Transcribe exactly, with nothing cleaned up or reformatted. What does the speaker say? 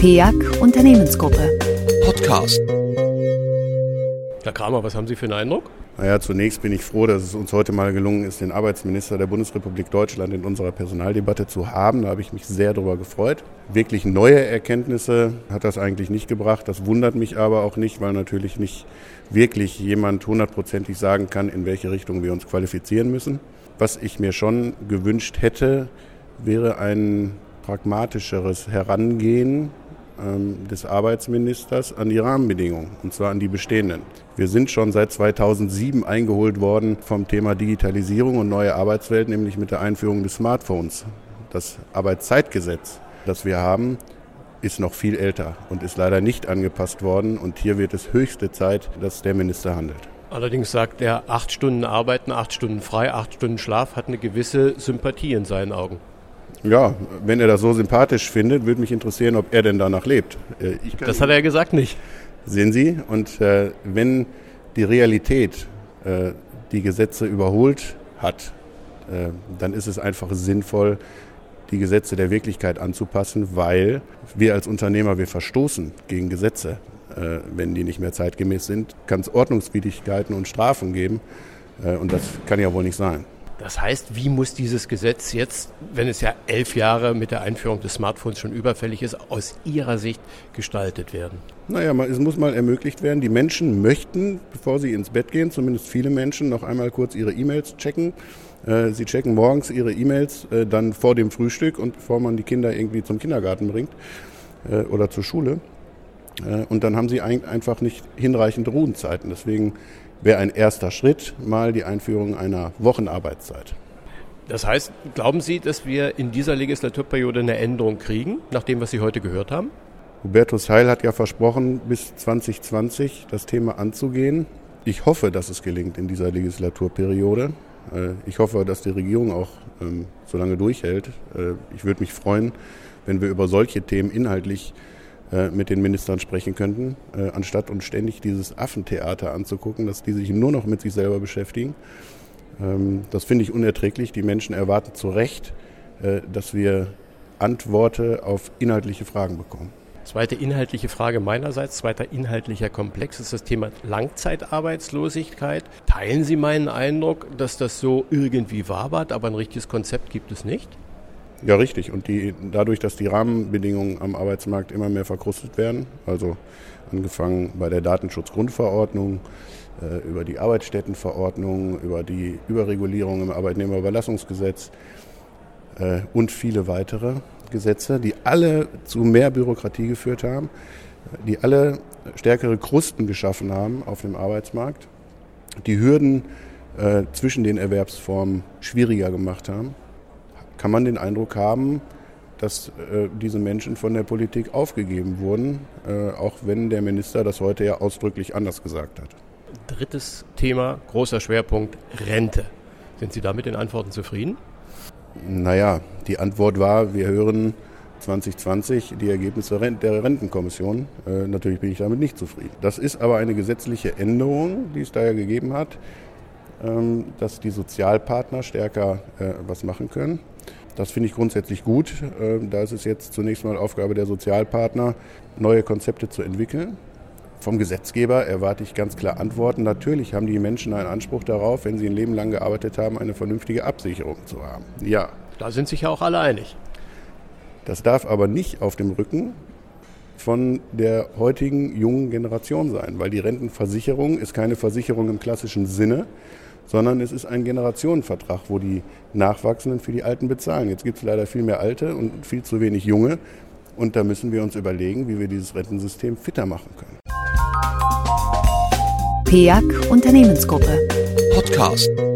P E A C Unternehmensgruppe. Podcast. Herr Kramer, was haben Sie für einen Eindruck? Naja, zunächst bin ich froh, dass es uns heute mal gelungen ist, den Arbeitsminister der Bundesrepublik Deutschland in unserer Personaldebatte zu haben. Da habe ich mich sehr darüber gefreut. Wirklich neue Erkenntnisse hat das eigentlich nicht gebracht. Das wundert mich aber auch nicht, weil natürlich nicht wirklich jemand hundertprozentig sagen kann, in welche Richtung wir uns qualifizieren müssen. Was ich mir schon gewünscht hätte, wäre ein pragmatischeres Herangehen des Arbeitsministers an die Rahmenbedingungen, und zwar an die bestehenden. Wir sind schon seit zweitausendsieben eingeholt worden vom Thema Digitalisierung und neue Arbeitswelt, nämlich mit der Einführung des Smartphones. Das Arbeitszeitgesetz, das wir haben, ist noch viel älter und ist leider nicht angepasst worden. Und hier wird es höchste Zeit, dass der Minister handelt. Allerdings sagt er, acht Stunden arbeiten, acht Stunden frei, acht Stunden Schlaf hat eine gewisse Sympathie in seinen Augen. Ja, wenn er das so sympathisch findet, würde mich interessieren, ob er denn danach lebt. Ich das hat er gesagt nicht. Sehen Sie, und äh, wenn die Realität äh, die Gesetze überholt hat, äh, dann ist es einfach sinnvoll, die Gesetze der Wirklichkeit anzupassen, weil wir als Unternehmer, wir verstoßen gegen Gesetze. Äh, wenn die nicht mehr zeitgemäß sind, kann es Ordnungswidrigkeiten und Strafen geben, äh, und das kann ja wohl nicht sein. Das heißt, wie muss dieses Gesetz jetzt, wenn es ja elf Jahre mit der Einführung des Smartphones schon überfällig ist, aus Ihrer Sicht gestaltet werden? Naja, es muss mal ermöglicht werden. Die Menschen möchten, bevor sie ins Bett gehen, zumindest viele Menschen, noch einmal kurz ihre E-Mails checken. Sie checken morgens ihre E-Mails dann vor dem Frühstück und bevor man die Kinder irgendwie zum Kindergarten bringt oder zur Schule. Und dann haben sie einfach nicht hinreichend Ruhezeiten. Deswegen wäre ein erster Schritt mal die Einführung einer Wochenarbeitszeit. Das heißt, glauben Sie, dass wir in dieser Legislaturperiode eine Änderung kriegen, nach dem, was Sie heute gehört haben? Hubertus Heil hat ja versprochen, bis zwanzig zwanzig das Thema anzugehen. Ich hoffe, dass es gelingt in dieser Legislaturperiode. Ich hoffe, dass die Regierung auch so lange durchhält. Ich würde mich freuen, wenn wir über solche Themen inhaltlich mit den Ministern sprechen könnten, äh, anstatt uns ständig dieses Affentheater anzugucken, dass die sich nur noch mit sich selber beschäftigen. Ähm, das finde ich unerträglich. Die Menschen erwarten zu Recht, äh, dass wir Antworten auf inhaltliche Fragen bekommen. Zweite inhaltliche Frage meinerseits, zweiter inhaltlicher Komplex ist das Thema Langzeitarbeitslosigkeit. Teilen Sie meinen Eindruck, dass das so irgendwie wabert, aber ein richtiges Konzept gibt es nicht? Ja, richtig. Und die, dadurch, dass die Rahmenbedingungen am Arbeitsmarkt immer mehr verkrustet werden, also angefangen bei der Datenschutzgrundverordnung, äh, über die Arbeitsstättenverordnung, über die Überregulierung im Arbeitnehmerüberlassungsgesetz äh, und viele weitere Gesetze, die alle zu mehr Bürokratie geführt haben, die alle stärkere Krusten geschaffen haben auf dem Arbeitsmarkt, die Hürden äh, zwischen den Erwerbsformen schwieriger gemacht haben, kann man den Eindruck haben, dass äh, diese Menschen von der Politik aufgegeben wurden, äh, auch wenn der Minister das heute ja ausdrücklich anders gesagt hat. Drittes Thema, großer Schwerpunkt, Rente. Sind Sie da mit den Antworten zufrieden? Naja, die Antwort war, wir hören zwanzig zwanzig die Ergebnisse der Rentenkommission. Äh, natürlich bin ich damit nicht zufrieden. Das ist aber eine gesetzliche Änderung, die es da ja gegeben hat, ähm, dass die Sozialpartner stärker äh, was machen können. Das finde ich grundsätzlich gut. Da ist es jetzt zunächst mal Aufgabe der Sozialpartner, neue Konzepte zu entwickeln. Vom Gesetzgeber erwarte ich ganz klar Antworten. Natürlich haben die Menschen einen Anspruch darauf, wenn sie ein Leben lang gearbeitet haben, eine vernünftige Absicherung zu haben. Ja. Da sind sich ja auch alle einig. Das darf aber nicht auf dem Rücken von der heutigen jungen Generation sein, weil die Rentenversicherung ist keine Versicherung im klassischen Sinne, sondern es ist ein Generationenvertrag, wo die Nachwachsenden für die Alten bezahlen. Jetzt gibt es leider viel mehr Alte und viel zu wenig Junge. Und da müssen wir uns überlegen, wie wir dieses Rentensystem fitter machen können. P E A C Unternehmensgruppe. Podcast.